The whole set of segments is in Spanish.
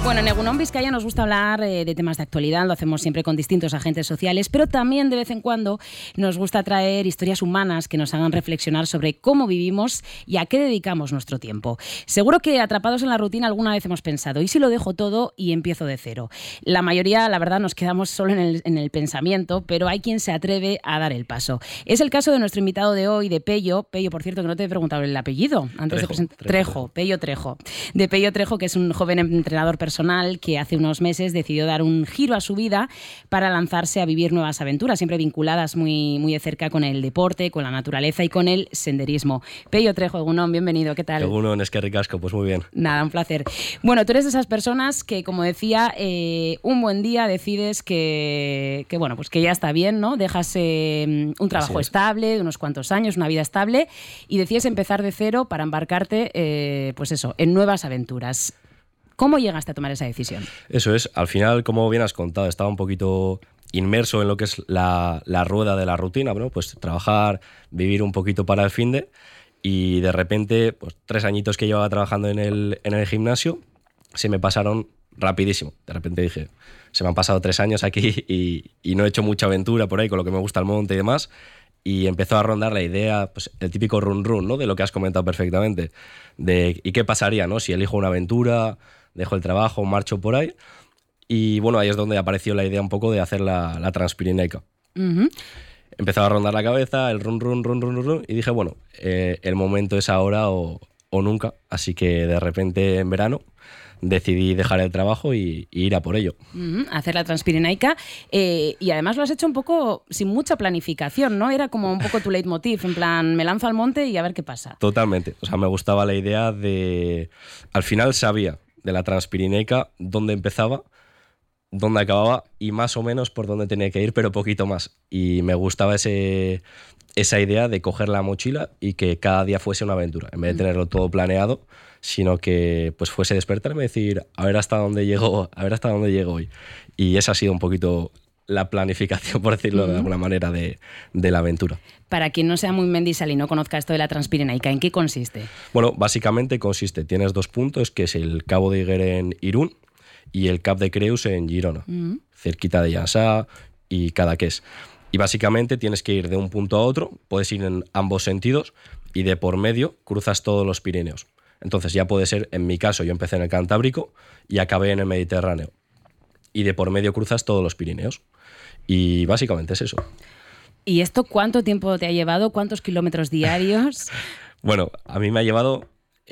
Bueno, en Egunon Vizcaya nos gusta hablar de temas de actualidad, lo hacemos siempre con distintos agentes sociales, pero también de vez en cuando nos gusta traer historias humanas que nos hagan reflexionar sobre cómo vivimos y a qué dedicamos nuestro tiempo. Seguro que atrapados en la rutina alguna vez hemos pensado, ¿y si lo dejo todo y empiezo de cero? La mayoría, la verdad, nos quedamos solo en el pensamiento, pero hay quien se atreve a dar el paso. Es el caso de nuestro invitado de hoy, de Pello. Pello, por cierto, que no te he preguntado el apellido antes de presentar. Trejo, Pello Trejo. De Pello Trejo, que es un joven entrenador personal que hace unos meses decidió dar un giro a su vida para lanzarse a vivir nuevas aventuras, siempre vinculadas muy, muy de cerca con el deporte, con la naturaleza y con el senderismo. Pello Trejo, Egunon, bienvenido, ¿qué tal? Egunon, es que ricasco, pues muy bien. Nada, un placer. Bueno, tú eres de esas personas que, como decía, un buen día decides que bueno, pues que ya está bien, ¿no? Dejas un trabajo estable de unos cuantos años, una vida estable, y decides empezar de cero para embarcarte, pues eso, en nuevas aventuras. ¿Cómo llegaste a tomar esa decisión? Eso es, al final, como bien has contado, estaba un poquito inmerso en lo que es la rueda de la rutina, ¿no? Pues trabajar, vivir un poquito para el finde, y de repente, pues 3 añitos que llevaba trabajando en el gimnasio, se me pasaron rapidísimo. De repente dije, se me han pasado 3 años aquí y no he hecho mucha aventura por ahí con lo que me gusta el monte y demás, y empezó a rondar la idea, pues el típico run run, ¿no? De lo que has comentado perfectamente, de ¿y qué pasaría, no? Si elijo una aventura, dejo el trabajo, marcho por ahí. Y bueno, ahí es donde apareció la idea un poco de hacer la Transpirinaica. Uh-huh. Empezaba a rondar la cabeza, el run, y dije, bueno, el momento es ahora o nunca. Así que de repente en verano decidí dejar el trabajo y ir a por ello. Uh-huh. Hacer la Transpirinaica. Y además lo has hecho un poco sin mucha planificación, ¿no? Era como un poco tu leitmotiv, en plan, me lanzo al monte y a ver qué pasa. Totalmente. O sea, me gustaba la idea de... Al final sabía de la Transpirinaica dónde empezaba, dónde acababa y más o menos por dónde tenía que ir, pero poquito más. Y me gustaba esa idea de coger la mochila y que cada día fuese una aventura, en vez de tenerlo todo planeado, sino que pues fuese despertarme y decir, a ver hasta dónde llego hoy. Y esa ha sido un poquito la planificación, por decirlo de alguna manera, de la aventura. Para quien no sea muy mendisal y no conozca esto de la Transpirinaica, ¿en qué consiste? Bueno, básicamente tienes 2 puntos, que es el Cabo de Higuera en Irún y el Cap de Creus en Girona, cerquita de Llançà y Cadaqués. Y básicamente tienes que ir de un punto a otro, puedes ir en ambos sentidos y de por medio cruzas todos los Pirineos. Entonces ya puede ser, en mi caso, yo empecé en el Cantábrico y acabé en el Mediterráneo. Y de por medio cruzas todos los Pirineos. Y básicamente es eso. ¿Y esto cuánto tiempo te ha llevado? ¿Cuántos kilómetros diarios? Bueno, a mí me ha llevado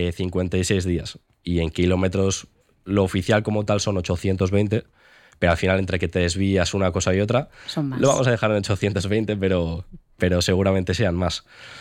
56 días. Y en kilómetros, lo oficial como tal son 820, pero al final entre que te desvías una cosa y otra, son más. Lo vamos a dejar en 820, pero seguramente sean más.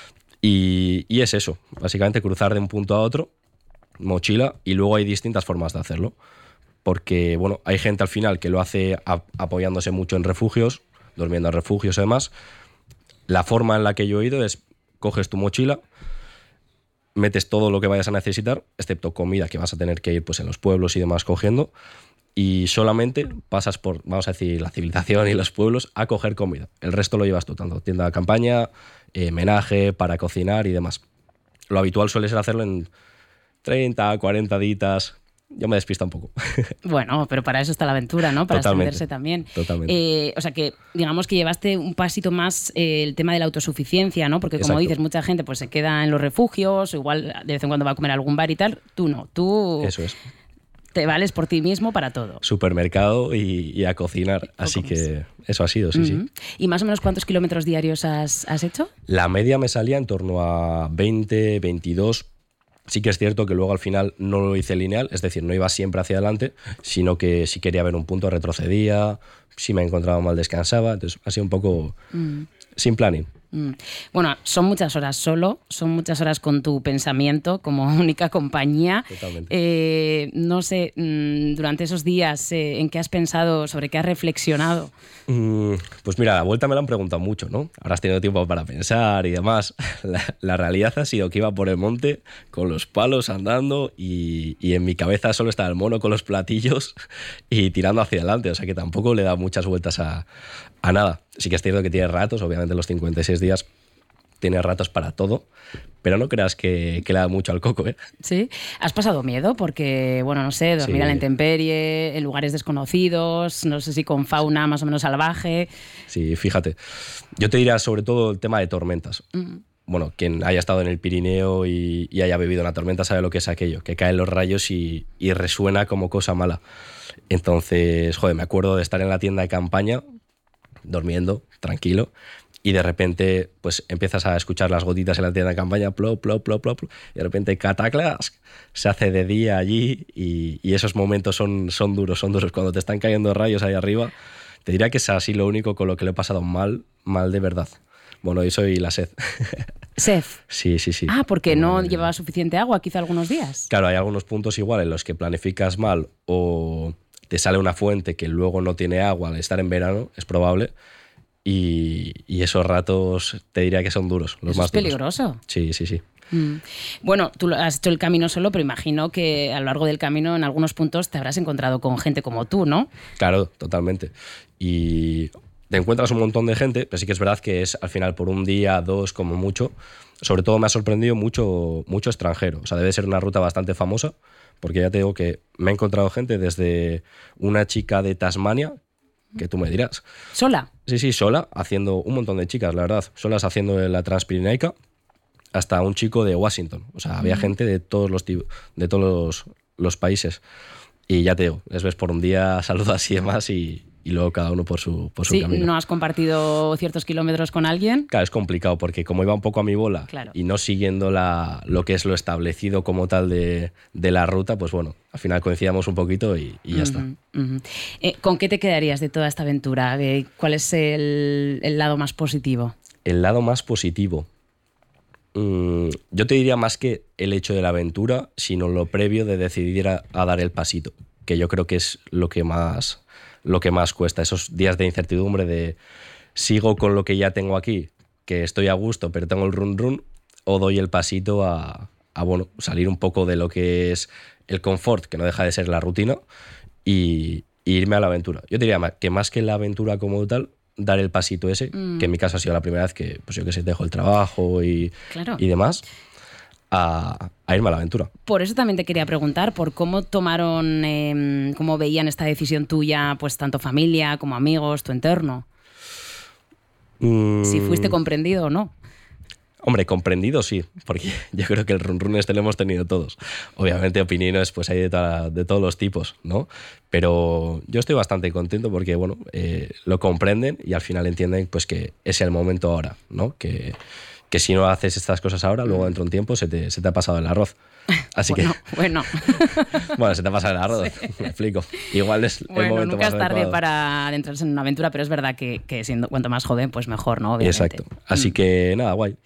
Y es eso, básicamente cruzar de un punto a otro, mochila, y luego hay distintas formas de hacerlo. Porque bueno, hay gente al final que lo hace apoyándose mucho en refugios, durmiendo en refugios y demás. La forma en la que yo he ido es, coges tu mochila, metes todo lo que vayas a necesitar, excepto comida que vas a tener que ir pues en los pueblos y demás cogiendo, y solamente pasas por, vamos a decir, la civilización y los pueblos a coger comida. El resto lo llevas tú, tanto tienda de campaña, menaje para cocinar y demás. Lo habitual suele ser hacerlo en 30, 40 días. Yo me despisto un poco. Bueno, pero para eso está la aventura, ¿no? Para extenderse también. Totalmente. O sea que, digamos que llevaste un pasito más el tema de la autosuficiencia, ¿no? Porque como Exacto. dices, mucha gente pues se queda en los refugios, o igual de vez en cuando va a comer a algún bar y tal. Tú no, tú... Eso es. Te vales por ti mismo para todo. Supermercado y a cocinar. Así que eso ha sido, sí. ¿Y más o menos cuántos kilómetros diarios has hecho? La media me salía en torno a 20, 22. Sí que es cierto que luego al final no lo hice lineal, es decir, no iba siempre hacia adelante, sino que si quería ver un punto retrocedía, si me encontraba mal descansaba, entonces ha sido un poco sin planning. Bueno, son muchas horas solo, son muchas horas con tu pensamiento como única compañía. Totalmente. No sé, durante esos días, ¿en qué has pensado, sobre qué has reflexionado? Pues mira, la vuelta me la han preguntado mucho, ¿no? Habrás tenido tiempo para pensar y demás. La realidad ha sido que iba por el monte con los palos andando y en mi cabeza solo estaba el mono con los platillos y tirando hacia adelante, o sea que tampoco le he dado muchas vueltas a nada. Sí que es cierto que tiene ratos, obviamente los 56 días tiene ratos para todo, pero no creas que le da mucho al coco, ¿eh? Sí. ¿Has pasado miedo? Porque, bueno, no sé, dormir a la intemperie, en lugares desconocidos, no sé si con fauna más o menos salvaje. Sí, fíjate. Yo te diría sobre todo el tema de tormentas. Bueno, quien haya estado en el Pirineo y haya vivido una tormenta sabe lo que es aquello, que caen los rayos y resuena como cosa mala. Entonces, joder, me acuerdo de estar en la tienda de campaña, durmiendo, tranquilo, y de repente pues empiezas a escuchar las gotitas en la tienda de campaña, plop, plop, plop, plop, plop, y de repente cataclas, se hace de día allí y esos momentos son duros, cuando te están cayendo rayos ahí arriba. Te diría que es así lo único con lo que le he pasado mal de verdad. Bueno, eso y la sed. ¿Sed? Sí. Ah, porque no llevaba suficiente agua quizá algunos días. Claro, hay algunos puntos igual en los que planificas mal o te sale una fuente que luego no tiene agua al estar en verano, es probable. Y esos ratos te diría que son duros, los Eso más es peligroso. Duros. Sí. Bueno, tú has hecho el camino solo, pero imagino que a lo largo del camino en algunos puntos te habrás encontrado con gente como tú, ¿no? Claro, totalmente. Y te encuentras un montón de gente, pero sí que es verdad que es al final por un día, 2 como mucho. Sobre todo me ha sorprendido mucho extranjero. O sea, debe ser una ruta bastante famosa, porque ya te digo que me he encontrado gente desde una chica de Tasmania, que tú me dirás. ¿Sola? Sí, sola, haciendo un montón de chicas, la verdad. Solas haciendo la Transpirenaica, hasta un chico de Washington. O sea, había gente de todos los países. Y ya te digo, les ves por un día, saludas y demás, y luego cada uno por su camino. ¿No has compartido ciertos kilómetros con alguien? Claro, es complicado, porque como iba un poco a mi bola, claro, y no siguiendo lo que es lo establecido como tal de la ruta, pues bueno, al final coincidíamos un poquito y ya está. ¿Con qué te quedarías de toda esta aventura? ¿Cuál es el lado más positivo? El lado más positivo. Yo te diría más que el hecho de la aventura, sino lo previo de decidir a dar el pasito, que yo creo que es lo que más cuesta, esos días de incertidumbre de sigo con lo que ya tengo aquí, que estoy a gusto, pero tengo el run, o doy el pasito a bueno, salir un poco de lo que es el confort, que no deja de ser la rutina, y irme a la aventura. Yo diría que más que la aventura como tal, dar el pasito ese, que en mi caso ha sido la primera vez que, pues yo que sé, dejo el trabajo y demás, a irme a la aventura. Por eso también te quería preguntar por cómo tomaron, cómo veían esta decisión tuya, pues tanto familia como amigos, tu entorno. Si fuiste comprendido o no. Hombre, comprendido sí, porque yo creo que el run este lo hemos tenido todos. Obviamente opiniones pues hay de todos los tipos, ¿no? Pero yo estoy bastante contento porque, bueno, lo comprenden y al final entienden pues que es el momento ahora, ¿no? Que si no haces estas cosas ahora, luego dentro de un tiempo se te ha pasado el arroz. Así bueno. Bueno, se te ha pasado el arroz, sí. Me explico. Igual es el momento nunca más es tarde adecuado para adentrarse en una aventura, pero es verdad que siendo cuanto más joven, pues mejor, ¿no? Obviamente. Exacto. Así que nada, guay.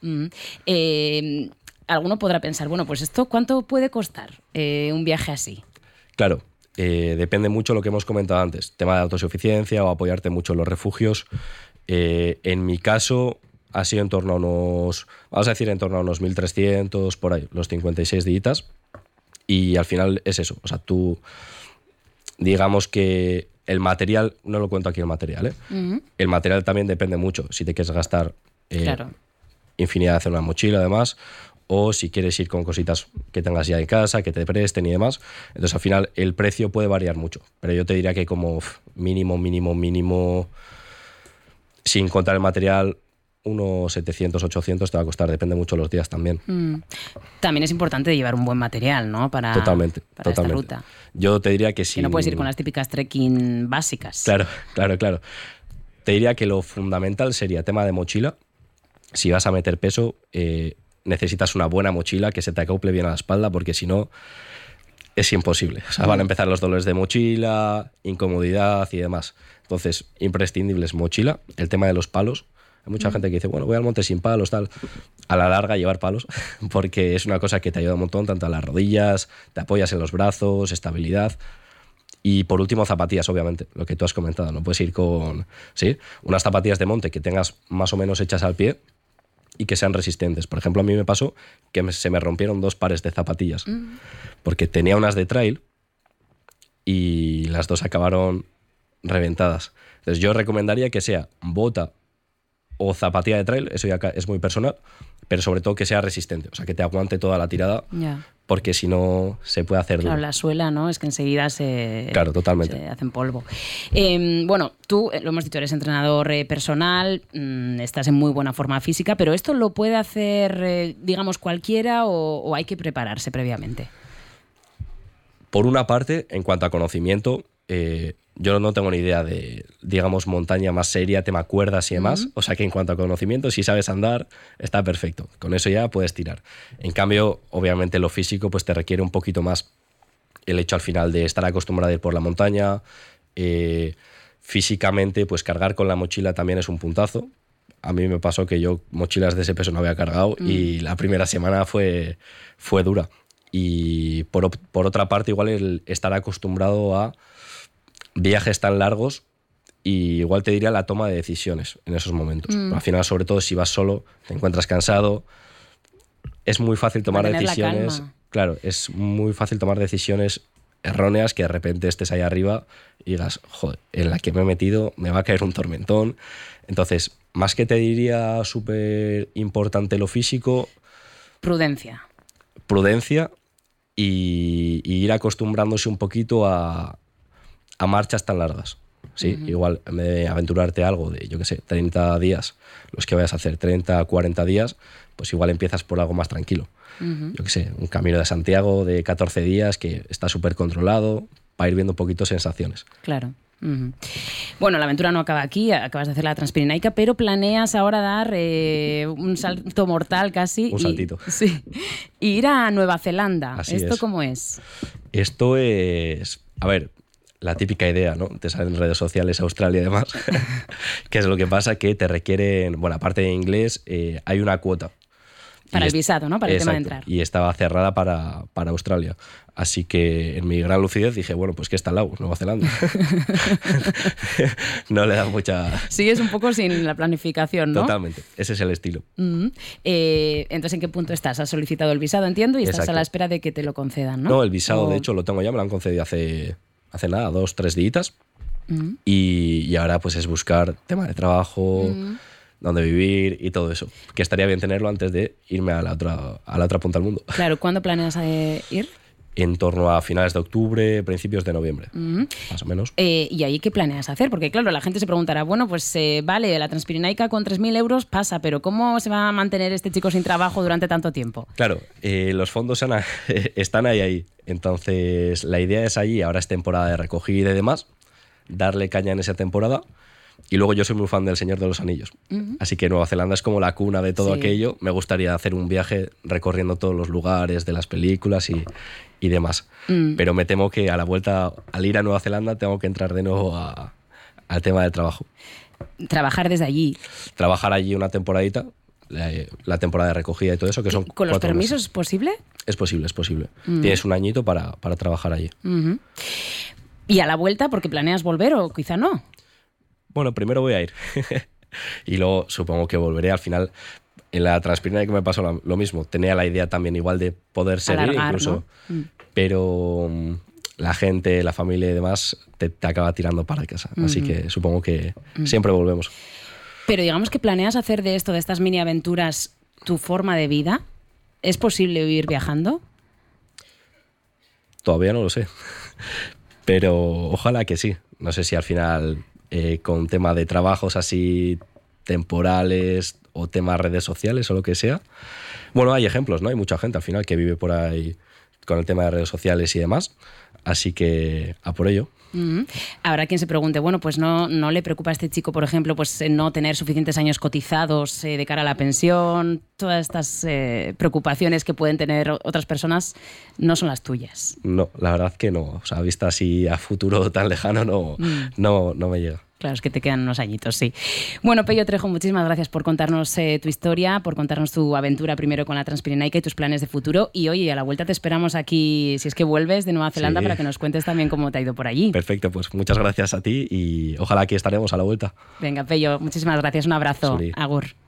Alguno podrá pensar, bueno, pues esto, ¿cuánto puede costar un viaje así? Claro, depende mucho lo que hemos comentado antes, tema de autosuficiencia o apoyarte mucho en los refugios. En mi caso ha sido en torno a unos 1.300, por ahí, los 56 días. Y al final es eso, o sea, tú, digamos que el material, no lo cuento aquí el material, el material también depende mucho, si te quieres gastar infinidad de hacer una mochila además, o si quieres ir con cositas que tengas ya en casa, que te presten y demás. Entonces al final el precio puede variar mucho, pero yo te diría que como mínimo, sin contar el material, unos 700, 800 te va a costar, depende mucho de los días también. También es importante llevar un buen material, ¿no? Totalmente. Esta ruta. Yo te diría que sí. Que no puedes ir con las típicas trekking básicas. Claro. Te diría que lo fundamental sería tema de mochila. Si vas a meter peso, necesitas una buena mochila que se te acople bien a la espalda, porque si no, es imposible. O sea, van a empezar los dolores de mochila, incomodidad y demás. Entonces, imprescindibles mochila. El tema de los palos. Hay mucha gente que dice, bueno, voy al monte sin palos, tal. A la larga, llevar palos, porque es una cosa que te ayuda un montón, tanto a las rodillas, te apoyas en los brazos, estabilidad. Y por último, zapatillas, obviamente, lo que tú has comentado. No puedes ir con unas zapatillas de monte que tengas más o menos hechas al pie y que sean resistentes. Por ejemplo, a mí me pasó que se me rompieron 2 pares de zapatillas, porque tenía unas de trail y las 2 acabaron reventadas. Entonces yo recomendaría que sea bota o zapatilla de trail, eso ya es muy personal, pero sobre todo que sea resistente, o sea, que te aguante toda la tirada, porque si no se puede hacer duro. Claro, la suela, ¿no? Es que enseguida se hacen polvo. Bueno, tú, lo hemos dicho, eres entrenador personal, estás en muy buena forma física, pero ¿esto lo puede hacer, digamos, cualquiera o hay que prepararse previamente? Por una parte, en cuanto a conocimiento, yo no tengo ni idea de, digamos, montaña más seria, tema cuerdas y demás. O sea que en cuanto a conocimiento, si sabes andar, está perfecto. Con eso ya puedes tirar. En cambio, obviamente lo físico pues te requiere un poquito más el hecho al final de estar acostumbrado a ir por la montaña. Físicamente, pues cargar con la mochila también es un puntazo. A mí me pasó que yo mochilas de ese peso no había cargado y la primera semana fue dura. Y por otra parte, igual el estar acostumbrado a viajes tan largos, y igual te diría la toma de decisiones en esos momentos. Al final, sobre todo si vas solo, te encuentras cansado, es muy fácil tomar decisiones. Claro, es muy fácil tomar decisiones erróneas, que de repente estés ahí arriba y digas, joder, en la que me he metido me va a caer un tormentón. Entonces, más que te diría súper importante lo físico, prudencia y ir acostumbrándose un poquito a marchas tan largas. Sí, igual en vez de aventurarte algo de, yo qué sé, 30 días, los que vayas a hacer 30, 40 días, pues igual empiezas por algo más tranquilo. Yo qué sé, un camino de Santiago de 14 días que está súper controlado, para ir viendo un poquito sensaciones. Claro. Bueno, la aventura no acaba aquí, acabas de hacer la Transpirenaica, pero planeas ahora dar un salto mortal casi. Un saltito. Y ir a Nueva Zelanda. Así ¿Esto es. cómo es? Esto es, a ver, la típica idea, ¿no? Te salen en redes sociales, Australia y demás. ¿Qué es lo que pasa? Que te requieren, bueno, aparte de inglés, hay una cuota. Para el visado, ¿no? Para el tema de Exacto, entrar. Y estaba cerrada para Australia. Así que en mi gran lucidez dije, bueno, pues que está al lado, Nueva Zelanda. No le da mucha... Sigues un poco sin la planificación, ¿no? Totalmente, ese es el estilo. Entonces, ¿en qué punto estás? Has solicitado el visado, entiendo, y estás Exacto. a la espera de que te lo concedan, ¿no? No, el visado, de hecho, lo tengo ya, me lo han concedido hace nada, 2, 3 días. Y ahora pues es buscar tema de trabajo, dónde vivir y todo eso. Que estaría bien tenerlo antes de irme a la otra punta del mundo. Claro, ¿cuándo planeas ir? En torno a finales de octubre, principios de noviembre, más o menos. ¿Y ahí qué planeas hacer? Porque claro, la gente se preguntará, bueno, pues vale, la Transpirenaica con 3.000 euros pasa, pero ¿cómo se va a mantener este chico sin trabajo durante tanto tiempo? Claro, los fondos están ahí. Entonces la idea es allí, ahora es temporada de recogida y demás, darle caña en esa temporada. Y luego yo soy muy fan del Señor de los Anillos. Así que Nueva Zelanda es como la cuna de todo aquello. Me gustaría hacer un viaje recorriendo todos los lugares de las películas y demás. Pero me temo que a la vuelta, al ir a Nueva Zelanda, tengo que entrar de nuevo al tema del trabajo. Trabajar desde allí. Trabajar allí una temporadita, la temporada de recogida y todo eso, que son ¿Con los 4 permisos meses. es posible? Es posible. Tienes un añito para trabajar allí. ¿Y a la vuelta, porque planeas volver o quizá no? Bueno, primero voy a ir y luego supongo que volveré. Al final, en la Transpirenaica que me pasó lo mismo. Tenía la idea también igual de poder seguir, alargar, incluso, ¿no? Pero la gente, la familia y demás te acaba tirando para casa. Así que supongo que siempre volvemos. Pero digamos que planeas hacer de esto, de estas mini aventuras, tu forma de vida. ¿Es posible vivir viajando? Todavía no lo sé, pero ojalá que sí. No sé si al final... con tema de trabajos así temporales o temas redes sociales o lo que sea. Bueno, hay ejemplos, ¿no? Hay mucha gente al final que vive por ahí con el tema de redes sociales y demás. Así que a por ello. Habrá quien se pregunte, bueno, pues no le preocupa a este chico, por ejemplo, pues no tener suficientes años cotizados de cara a la pensión. Todas estas preocupaciones que pueden tener otras personas no son las tuyas. No, la verdad que no. O sea, vista así a futuro tan lejano, no me llega. Claro, es que te quedan unos añitos, sí. Bueno, Pello Trejo, muchísimas gracias por contarnos tu historia, por contarnos tu aventura primero con la Transpirenaica y tus planes de futuro. Y oye, a la vuelta te esperamos aquí, si es que vuelves de Nueva Zelanda, para que nos cuentes también cómo te ha ido por allí. Perfecto, pues muchas gracias a ti y ojalá aquí estaremos a la vuelta. Venga, Pello, muchísimas gracias. Un abrazo. Suri. Agur.